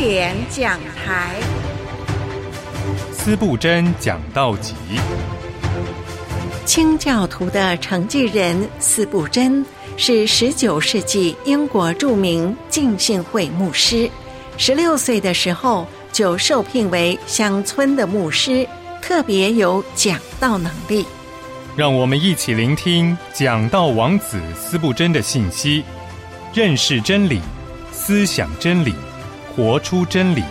典讲台， 司布真讲道集。 清教徒的承继人司布真是19世纪英国著名浸信会牧师，16岁的时候就受聘为乡村的牧师，特别有讲道能力。 让我们一起聆听讲道王子司布真的信息，认识真理，思想真理，活出真理。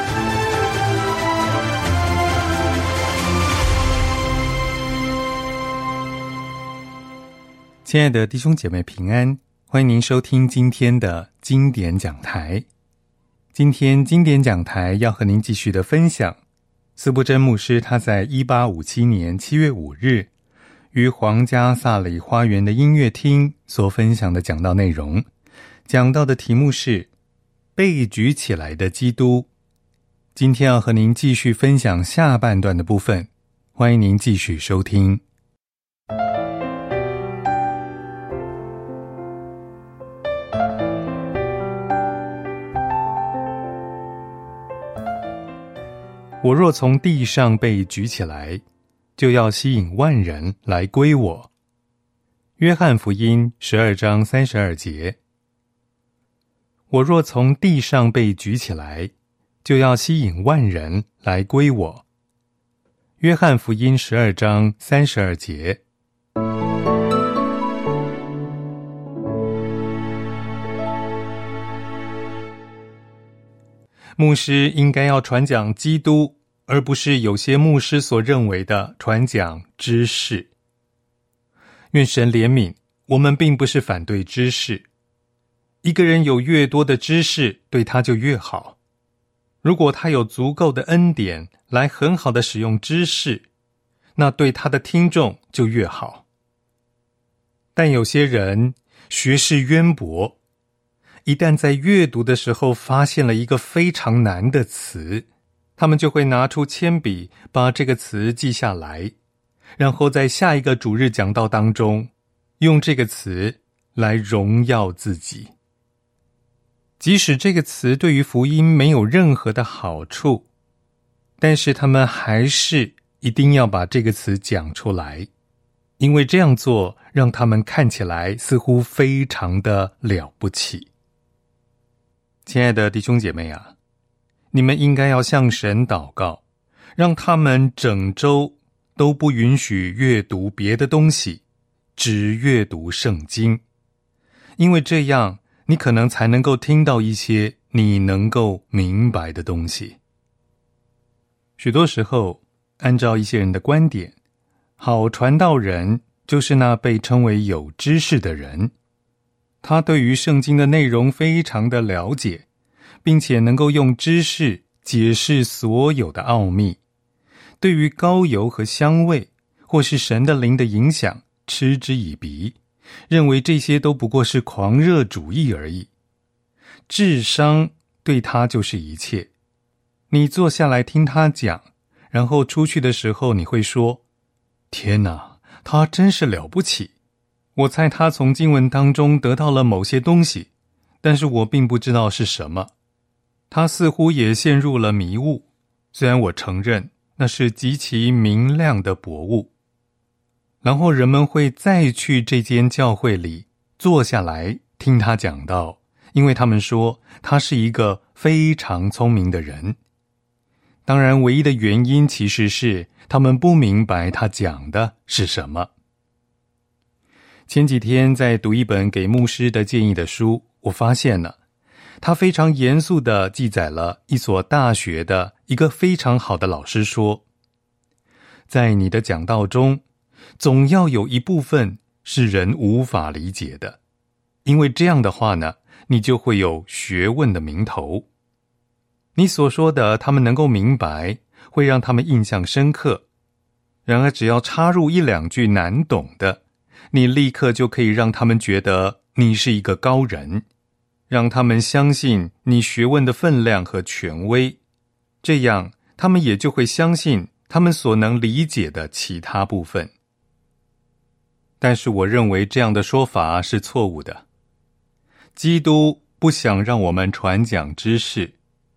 亲爱的弟兄姐妹平安，欢迎您收听今天的经典讲台。今天经典讲台要和您继续的分享司布真牧师他在1857年7月5日于皇家萨里花园的音乐厅所分享的讲道内容。讲道的题目是被举起来的基督。今天要和您继续分享下半段的部分，欢迎您继续收听。我若从地上被举起来，就要吸引万人来归我。约翰福音12章32节。我若从地上被举起来，就要吸引万人来归我。约翰福音12章32节。牧师应该要传讲基督，而不是有些牧师所认为的传讲知识。愿神怜悯，我们并不是反对知识。一个人有越多的知识，对他就越好。如果他有足够的恩典来很好的使用知识，那对他的听众就越好。但有些人学识渊博，一旦在阅读的时候发现了一个非常难的词，他们就会拿出铅笔把这个词记下来，然后在下一个主日讲道当中用这个词来荣耀自己。即使这个词对于福音没有任何的好处，但是他们还是一定要把这个词讲出来，因为这样做让他们看起来似乎非常的了不起。亲爱的弟兄姐妹啊，你们应该要向神祷告，让他们整周都不允许阅读别的东西，只阅读圣经，因为这样你可能才能够听到一些你能够明白的东西。许多时候，按照一些人的观点，好传道人就是那被称为有知识的人，他对于圣经的内容非常的了解，并且能够用知识解释所有的奥秘，对于膏油和香味或是神的灵的影响嗤之以鼻，认为这些都不过是狂热主义而已。智商对他就是一切。你坐下来听他讲，然后出去的时候你会说，天哪，他真是了不起。我猜他从经文当中得到了某些东西，但是我并不知道是什么。他似乎也陷入了迷雾，虽然我承认那是极其明亮的薄雾。然后人们会再去这间教会里坐下来听他讲道，因为他们说他是一个非常聪明的人。当然，唯一的原因其实是他们不明白他讲的是什么。前几天在读一本给牧师的建议的书，我发现了他非常严肃地记载了一所大学的一个非常好的老师说，在你的讲道中总要有一部分是人无法理解的，因为这样的话呢，你就会有学问的名头。你所说的他们能够明白，会让他们印象深刻。然而只要插入一两句难懂的，你立刻就可以让他们觉得你是一个高人，让他们相信你学问的分量和权威，这样他们也就会相信他们所能理解的其他部分。但是我认为这样的说法是错误的。基督不想让我们传讲知识，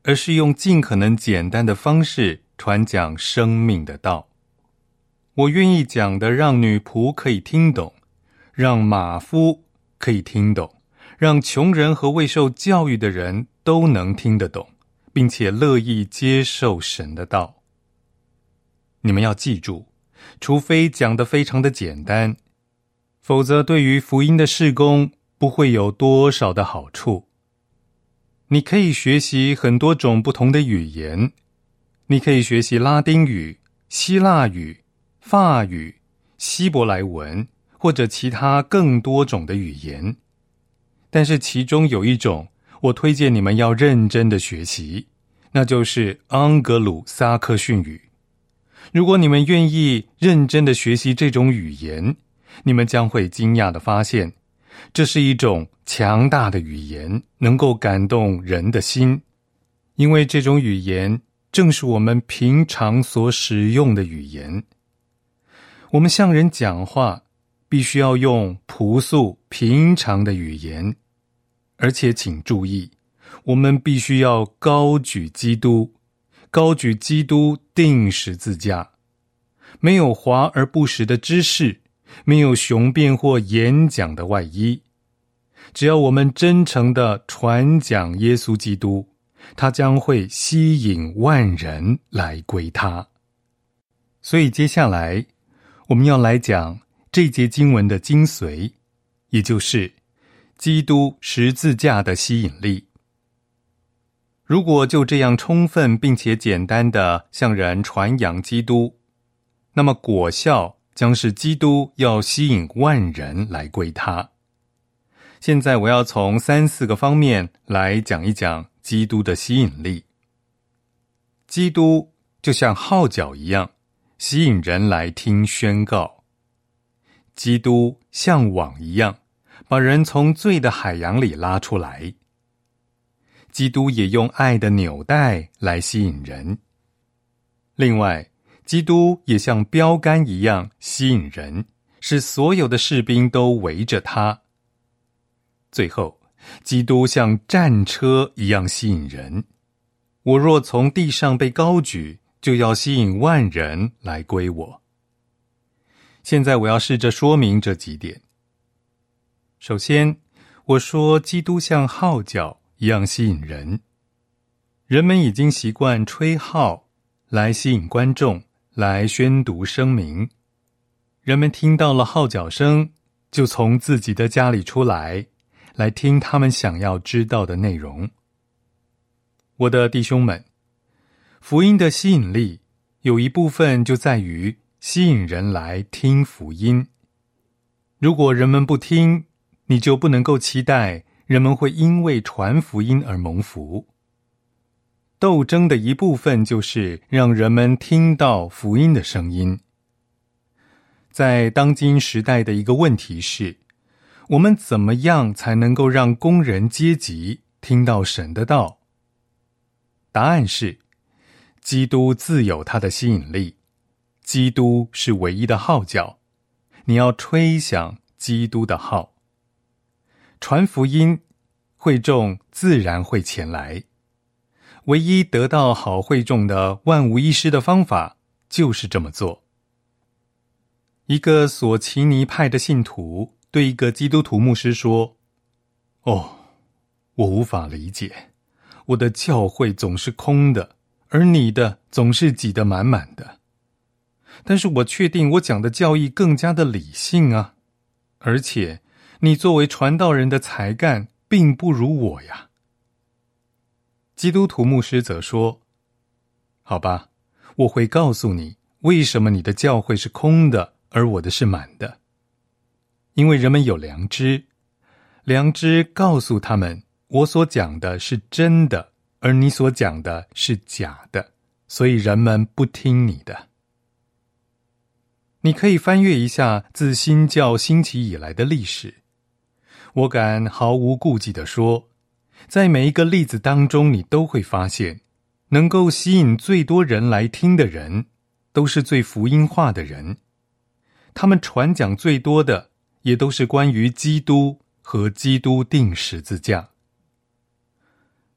而是用尽可能简单的方式传讲生命的道。我愿意讲的让女仆可以听懂，让马夫可以听懂，让穷人和未受教育的人都能听得懂，并且乐意接受神的道。你们要记住，除非讲得非常的简单，否则对于福音的事工不会有多少的好处。你可以学习很多种不同的语言，你可以学习拉丁语、希腊语、法语、希伯来文或者其他更多种的语言，但是其中有一种我推荐你们要认真的学习，那就是盎格鲁撒克逊语。如果你们愿意认真的学习这种语言，你们将会惊讶地发现，这是一种强大的语言，能够感动人的心，因为这种语言正是我们平常所使用的语言。我们向人讲话必须要用朴素平常的语言，而且请注意，我们必须要高举基督，高举基督钉十字架，没有华而不实的知识，没有雄辩或演讲的外衣。只要我们真诚地传讲耶稣基督，他将会吸引万人来归他。所以接下来我们要来讲这节经文的精髓，也就是基督十字架的吸引力。如果就这样充分并且简单地向人传扬基督，那么果效将是基督要吸引万人来归他。现在我要从3-4个方面来讲一讲基督的吸引力。基督就像号角一样，吸引人来听宣告。基督像网一样，把人从罪的海洋里拉出来。基督也用爱的纽带来吸引人。另外，基督也像标杆一样吸引人，使所有的士兵都围着他。最后，基督像战车一样吸引人。我若从地上被高举，就要吸引万人来归我。现在我要试着说明这几点。首先，我说基督像号角一样吸引人。人们已经习惯吹号来吸引观众，来宣读声明。人们听到了号角声，就从自己的家里出来，来听他们想要知道的内容。我的弟兄们，福音的吸引力有一部分就在于吸引人来听福音。如果人们不听，你就不能够期待人们会因为传福音而蒙福。斗争的一部分就是让人们听到福音的声音。在当今时代的一个问题是，我们怎么样才能够让工人阶级听到神的道？答案是，基督自有他的吸引力，基督是唯一的号角，你要吹响基督的号。传福音，会众自然会前来。唯一得到好会众的万无一失的方法，就是这么做。一个索奇尼派的信徒对一个基督徒牧师说：哦，我无法理解，我的教会总是空的，而你的总是挤得满满的。但是我确定我讲的教义更加的理性啊，而且你作为传道人的才干并不如我呀。基督徒牧师则说：好吧，我会告诉你为什么你的教会是空的，而我的是满的。因为人们有良知，良知告诉他们，我所讲的是真的，而你所讲的是假的，所以人们不听你的。你可以翻阅一下自新教兴起以来的历史。我敢毫无顾忌地说，在每一个例子当中，你都会发现，能够吸引最多人来听的人，都是最福音化的人。他们传讲最多的，也都是关于基督和基督钉十字架。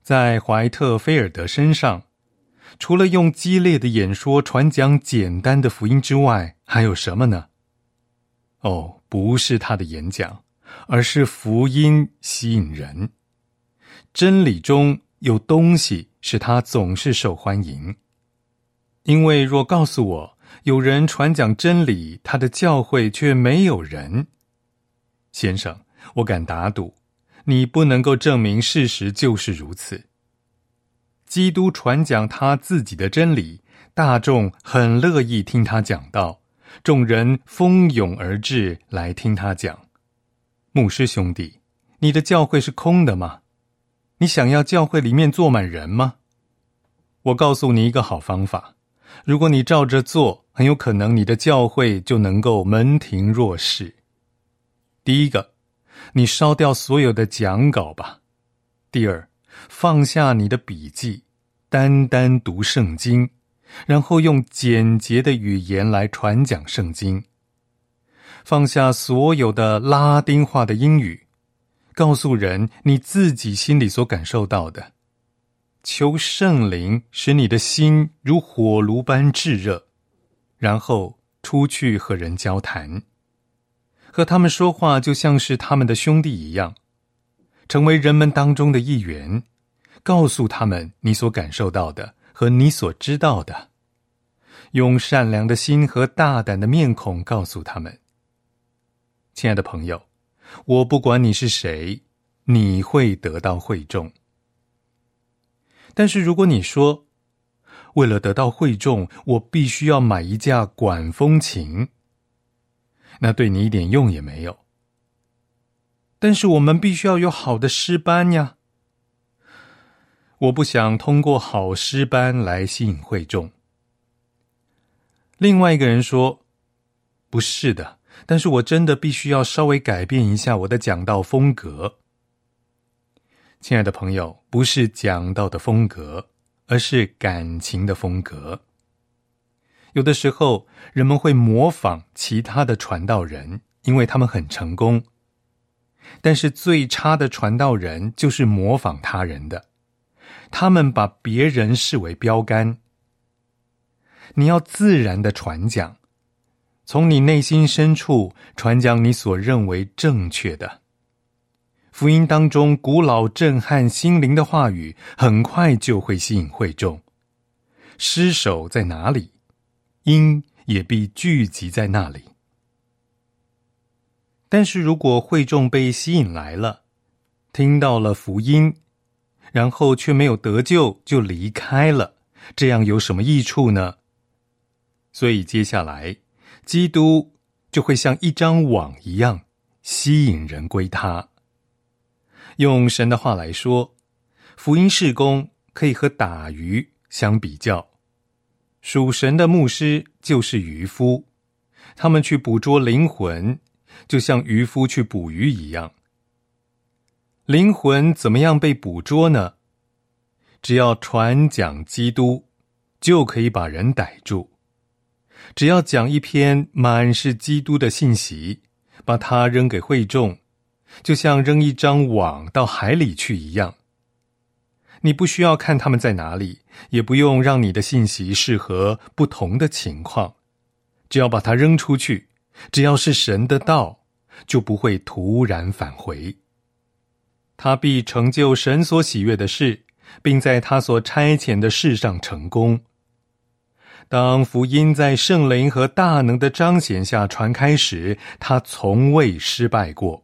在怀特菲尔德身上，除了用激烈的演说传讲简单的福音之外，还有什么呢？不是他的演讲，而是福音吸引人。真理中有东西使他总是受欢迎。因为若告诉我有人传讲真理，他的教会却没有人，先生，我敢打赌，你不能够证明事实就是如此。基督传讲他自己的真理，大众很乐意听他讲道，众人蜂拥而至来听他讲。牧师兄弟，你的教会是空的吗？你想要教会里面坐满人吗？我告诉你一个好方法，如果你照着做，很有可能你的教会就能够门庭若市。第一个，你烧掉所有的讲稿吧。第二，放下你的笔记，单单读圣经，然后用简洁的语言来传讲圣经。放下所有的拉丁化的英语，告诉人你自己心里所感受到的。求圣灵使你的心如火炉般炙热，然后出去和人交谈，和他们说话就像是他们的兄弟一样，成为人们当中的一员，告诉他们你所感受到的和你所知道的，用善良的心和大胆的面孔告诉他们。亲爱的朋友，我不管你是谁，你会得到会众。但是如果你说，为了得到会众，我必须要买一架管风琴，那对你一点用也没有。但是我们必须要有好的诗班呀。我不想通过好诗班来吸引会众。另外一个人说，不是的，但是我真的必须要稍微改变一下我的讲道风格。亲爱的朋友，不是讲道的风格，而是感情的风格。有的时候，人们会模仿其他的传道人，因为他们很成功。但是最差的传道人就是模仿他人的，他们把别人视为标杆。你要自然的传讲，从你内心深处传讲你所认为正确的。福音当中古老震撼心灵的话语，很快就会吸引会众。尸首在哪里，鹰也必聚集在那里。但是如果会众被吸引来了，听到了福音，然后却没有得救就离开了，这样有什么益处呢？所以接下来，基督就会像一张网一样吸引人归他。用神的话来说，福音事工可以和打鱼相比较。属神的牧师就是渔夫，他们去捕捉灵魂，就像渔夫去捕鱼一样。灵魂怎么样被捕捉呢？只要传讲基督，就可以把人逮住。只要讲一篇满是基督的信息，把它扔给会众，就像扔一张网到海里去一样。你不需要看他们在哪里，也不用让你的信息适合不同的情况，只要把它扔出去，只要是神的道，就不会突然返回。他必成就神所喜悦的事，并在他所差遣的事上成功。当福音在圣灵和大能的彰显下传开时，他从未失败过。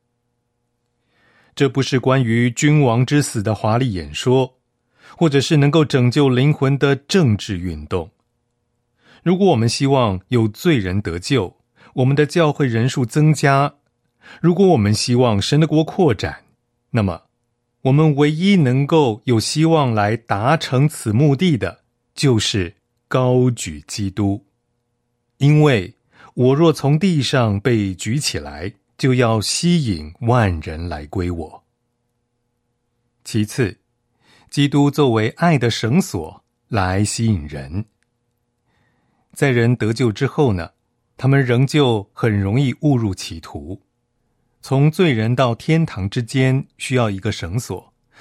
这不是关于君王之死的华丽演说，或者是能够拯救灵魂的政治运动。如果我们希望有罪人得救，我们的教会人数增加，如果我们希望神的国扩展，那么我们唯一能够有希望来达成此目的的，就是高举基督。因为我若从地上被举起来，就要吸引万人来归我。其次，基督作为爱的绳索来吸引人。在人得救之后呢，他们仍旧很容易误入歧途。从罪人到天堂之间需要一个绳索，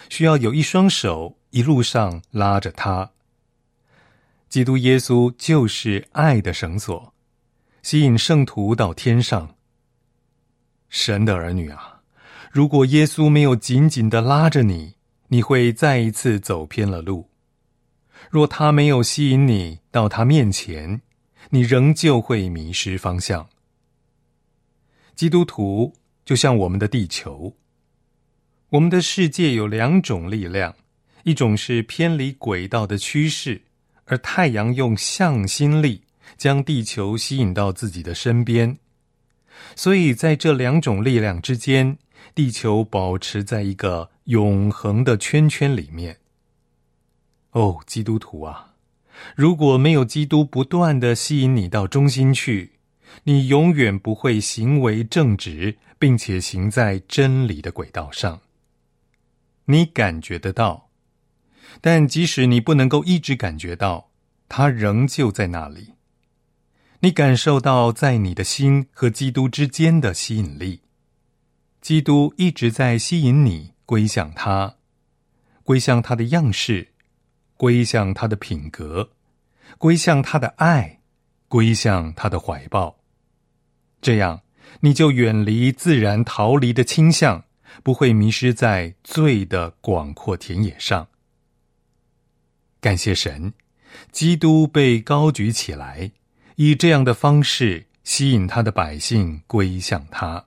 需要有一双手一路上拉着他。基督耶稣就是爱的绳索，吸引圣徒到天上。神的儿女啊，如果耶稣没有紧紧地拉着你，你会再一次走偏了路。若他没有吸引你到他面前，你仍旧会迷失方向。基督徒就像我们的地球，我们的世界有两种力量，一种是偏离轨道的趋势，而太阳用向心力将地球吸引到自己的身边。所以在这两种力量之间，地球保持在一个永恒的圈圈里面。哦，基督徒啊，如果没有基督不断地吸引你到中心去，你永远不会行为正直，并且行在真理的轨道上。你感觉得到，但即使你不能够一直感觉到，它仍旧在那里。你感受到在你的心和基督之间的吸引力，基督一直在吸引你归向他，归向他的样式，归向他的品格，归向他的爱，归向他的怀抱。这样你就远离自然逃离的倾向，不会迷失在罪的广阔田野上。感谢神，基督被高举起来，以这样的方式吸引他的百姓归向他。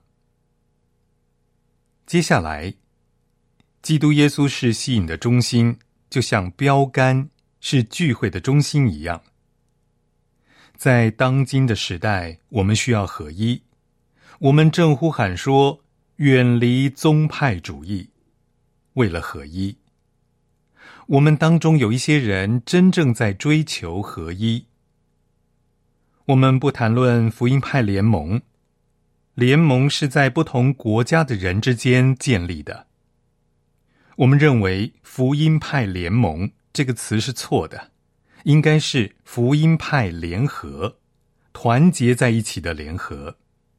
接下来，基督耶稣是吸引的中心，就像标杆是聚会的中心一样。在当今的时代，我们需要合一，我们正呼喊说，远离宗派主义，为了合一。我们当中有一些人真正在追求合一。我们不谈论福音派联盟，联盟是在不同国家的人之间建立的。我们认为福音派联盟这个词是错的，应该是福音派联合，团结在一起的联合。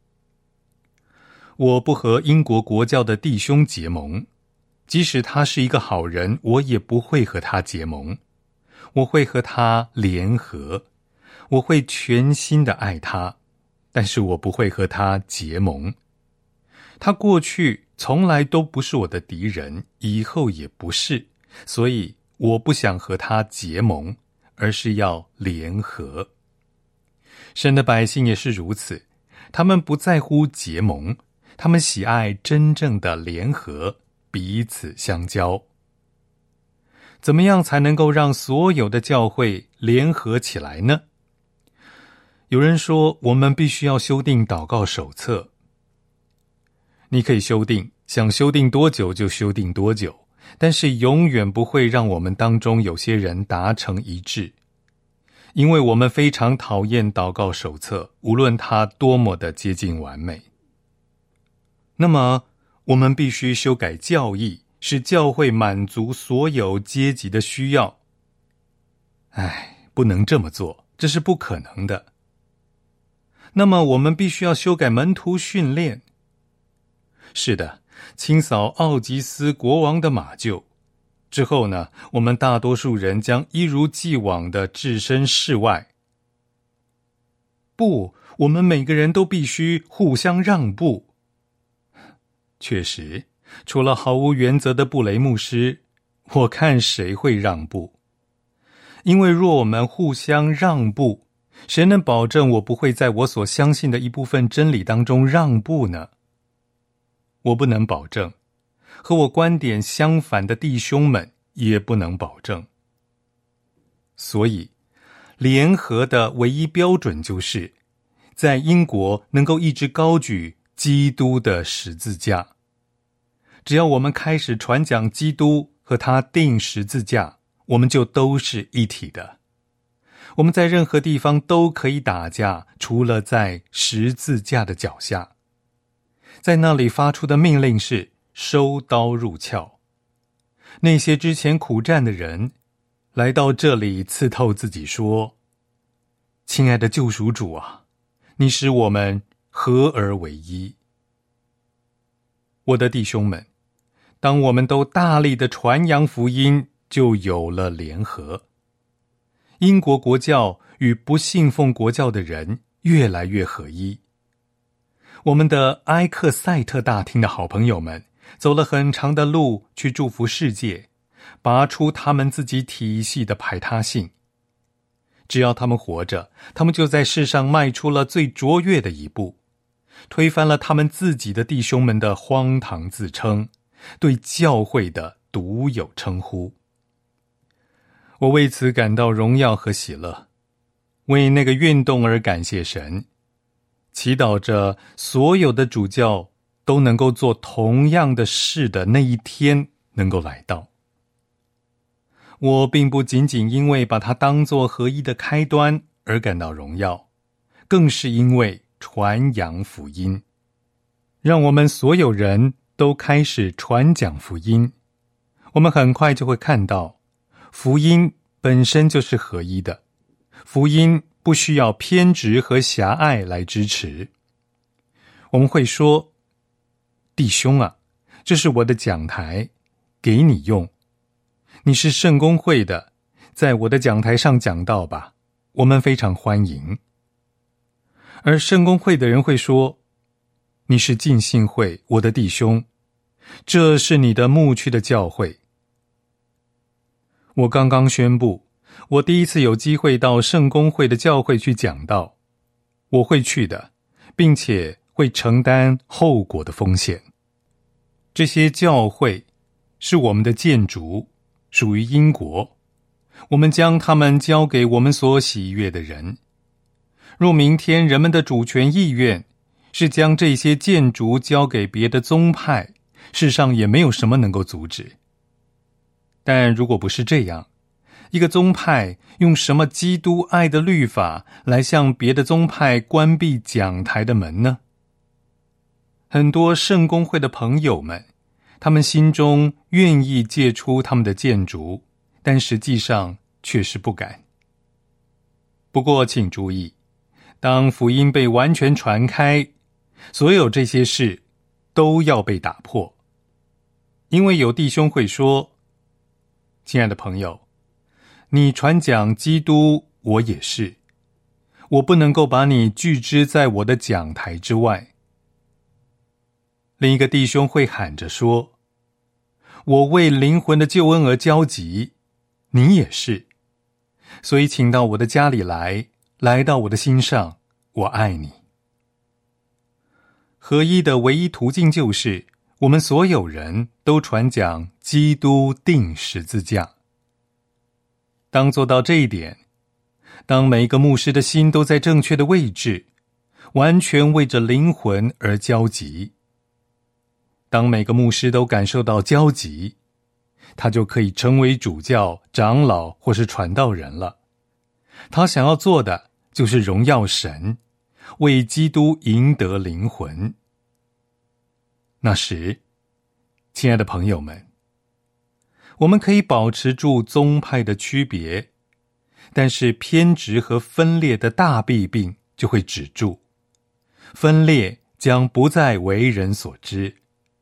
我不和英国国教的弟兄结盟，即使他是一个好人，我也不会和他结盟。我会和他联合，我会全心的爱他，但是我不会和他结盟。他过去从来都不是我的敌人，以后也不是，所以我不想和他结盟，而是要联合。神的百姓也是如此，他们不在乎结盟，他们喜爱真正的联合，彼此相交。怎么样才能够让所有的教会联合起来呢？有人说，我们必须要修订祷告手册。你可以修订，想修订多久就修订多久，但是永远不会让我们当中有些人达成一致，因为我们非常讨厌祷告手册，无论它多么的接近完美。那么，我们必须修改教义，使教会满足所有阶级的需要。不能这么做，这是不可能的。那么，我们必须要修改门徒训练。是的，清扫奥吉斯国王的马厩之后呢，我们大多数人将一如既往地置身事外。不，我们每个人都必须互相让步。确实，除了毫无原则的布雷牧师，我看谁会让步？因为若我们互相让步，谁能保证我不会在我所相信的一部分真理当中让步呢？我不能保证，和我观点相反的弟兄们也不能保证。所以，联合的唯一标准就是在英国能够一直高举基督的十字架。只要我们开始传讲基督和他钉十字架，我们就都是一体的。我们在任何地方都可以打架，除了在十字架的脚下。在那里发出的命令是收刀入鞘。那些之前苦战的人来到这里刺透自己说，亲爱的救赎主啊，你使我们合而为一。我的弟兄们， 当我们都大力的传扬福音，就有了联合。英国国教与不信奉国教的人越来越合一。我们的埃克塞特大厅的好朋友们走了很长的路去祝福世界，拔出他们自己体系的排他性。只要他们活着，他们就在世上迈出了最卓越的一步，推翻了他们自己的弟兄们的荒唐自称，对教会的独有称呼。我为此感到荣耀和喜乐，为那个运动而感谢神，祈祷着所有的主教都能够做同样的事的那一天能够来到。我并不仅仅因为把它当作合一的开端而感到荣耀，更是因为传扬福音。让我们所有人都开始传讲福音，我们很快就会看到，福音本身就是合一的，福音不需要偏执和狭隘来支持。我们会说，弟兄啊，这是我的讲台，给你用。你是圣公会的，在我的讲台上讲道吧，我们非常欢迎。而圣公会的人会说，你是浸信会，我的弟兄，这是你的牧区的教会。我刚刚宣布，我第一次有机会到圣公会的教会去讲道，我会去的，并且会承担后果的风险。这些教会是我们的建筑，属于英国，我们将它们交给我们所喜悦的人。若明天人们的主权意愿是将这些建筑交给别的宗派，世上也没有什么能够阻止。但如果不是这样，一个宗派用什么基督爱的律法来向别的宗派关闭讲台的门呢？很多圣公会的朋友们，他们心中愿意借出他们的建筑，但实际上却是不敢。不过请注意，当福音被完全传开，所有这些事都要被打破。因为有弟兄会说，亲爱的朋友，你传讲基督，我也是，我不能够把你拒之在我的讲台之外。另一个弟兄会喊着说，我为灵魂的救恩而焦急，你也是，所以请到我的家里来，来到我的心上，我爱你。合一的唯一途径就是我们所有人都传讲基督钉十字架。当做到这一点，当每一个牧师的心都在正确的位置，完全为着灵魂而焦急，当每个牧师都感受到焦急，他就可以成为主教、长老或是传道人了。他想要做的就是荣耀神，为基督赢得灵魂。那时，亲爱的朋友们，我们可以保持住宗派的区别，但是偏执和分裂的大弊病就会止住，分裂将不再为人所知。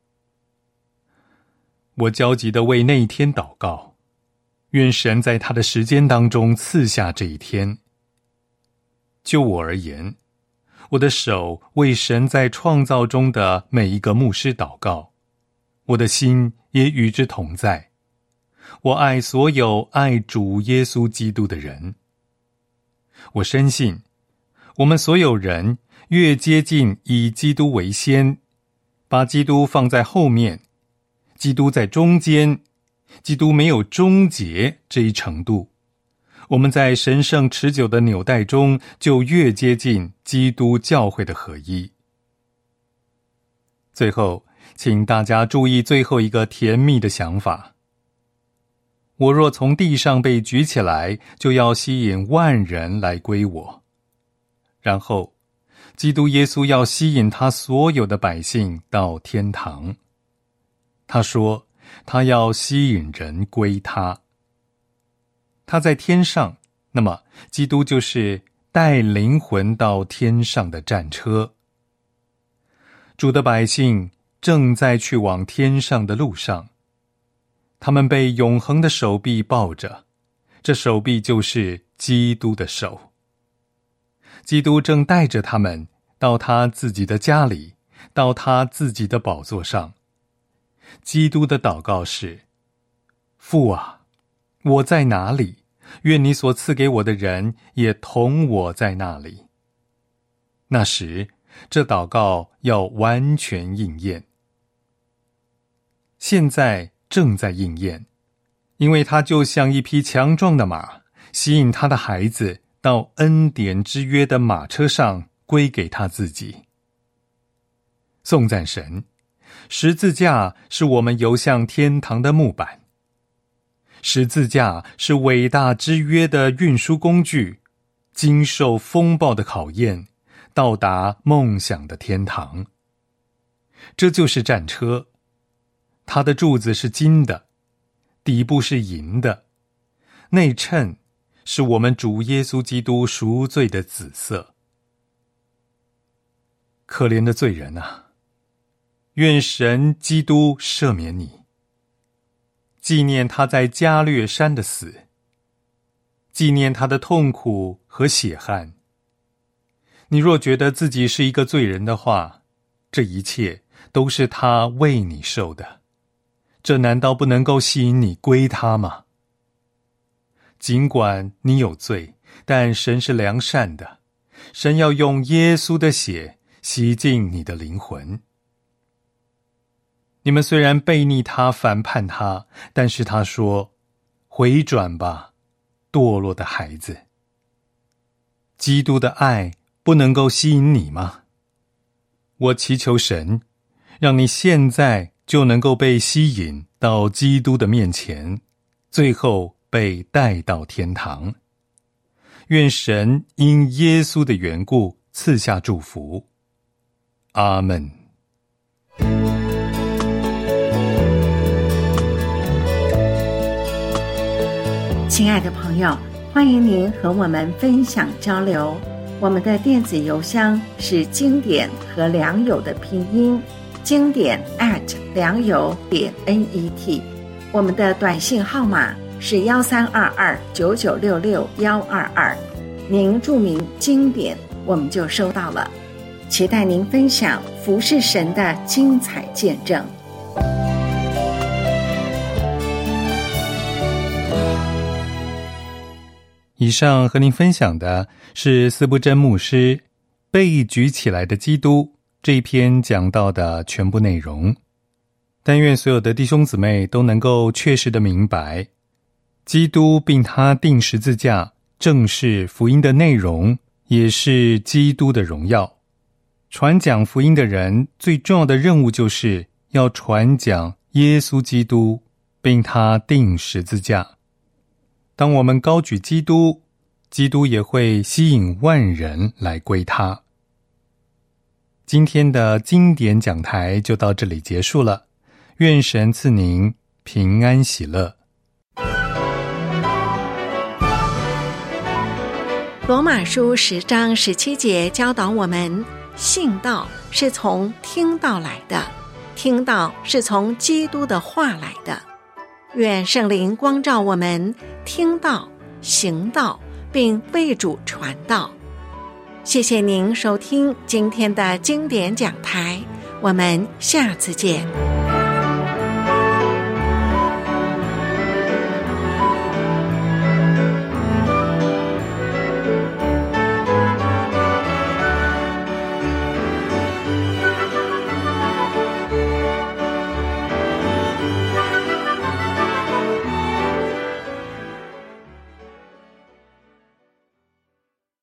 我焦急地为那一天祷告，愿神在他的时间当中赐下这一天。就我而言，我的手为神在创造中的每一个牧师祷告，我的心也与之同在。我爱所有爱主耶稣基督的人。我深信，我们所有人越接近以基督为先，把基督放在后面，基督在中间，基督没有终结这一程度，我们在神圣持久的纽带中就越接近基督教会的合一。最后，请大家注意最后一个甜蜜的想法。我若从地上被举起来，就要吸引万人来归我。然后，基督耶稣要吸引他所有的百姓到天堂。他说，他要吸引人归他。他在天上，那么基督就是带灵魂到天上的战车。主的百姓正在去往天上的路上， 他们被永恒的手臂抱着，这手臂就是基督的手。基督正带着他们到他自己的家里，到他自己的宝座上。基督的祷告是：父啊，我在哪里？愿你所赐给我的人也同我在那里。那时，这祷告要完全应验。现在正在应验，因为他就像一匹强壮的马，吸引他的孩子到恩典之约的马车上归给他自己。颂赞神，十字架是我们游向天堂的木板，十字架是伟大之约的运输工具，经受风暴的考验，到达梦想的天堂。这就是战车，它的柱子是金的，底部是银的，内衬是我们主耶稣基督赎罪的紫色。可怜的罪人啊，愿神基督赦免你，纪念他在加略山的死，纪念他的痛苦和血汗。你若觉得自己是一个罪人的话，这一切都是他为你受的，这难道不能够吸引你归他吗？尽管你有罪，但神是良善的，神要用耶稣的血洗净你的灵魂。你们虽然背逆他，反叛他，但是他说：回转吧，堕落的孩子。基督的爱不能够吸引你吗？我祈求神，让你现在就能够被吸引到基督的面前，最后被带到天堂。愿神因耶稣的缘故赐下祝福。阿们。 亲爱的朋友，欢迎您和我们分享交流。我们的电子邮箱是经典和良友的拼音，经典良友.net。我们的短信号码是132299662122，您注明经典，我们就收到了。期待您分享服侍神的精彩见证。 以上和您分享的是司布真牧师《被举起来的基督》这一篇讲到的全部内容。但愿所有的弟兄姊妹都能够确实的明白，基督并他钉十字架正是福音的内容，也是基督的荣耀。传讲福音的人最重要的任务就是要传讲耶稣基督并他钉十字架。当我们高举基督，基督也会吸引万人来归他。今天的经典讲台就到这里结束了，愿神赐您平安喜乐。 罗马书10章17节教导我们，信道是从听道来的，听道是从基督的话来的。愿圣灵光照我们，听道、行道，并为主传道。谢谢您收听今天的经典讲台，我们下次见。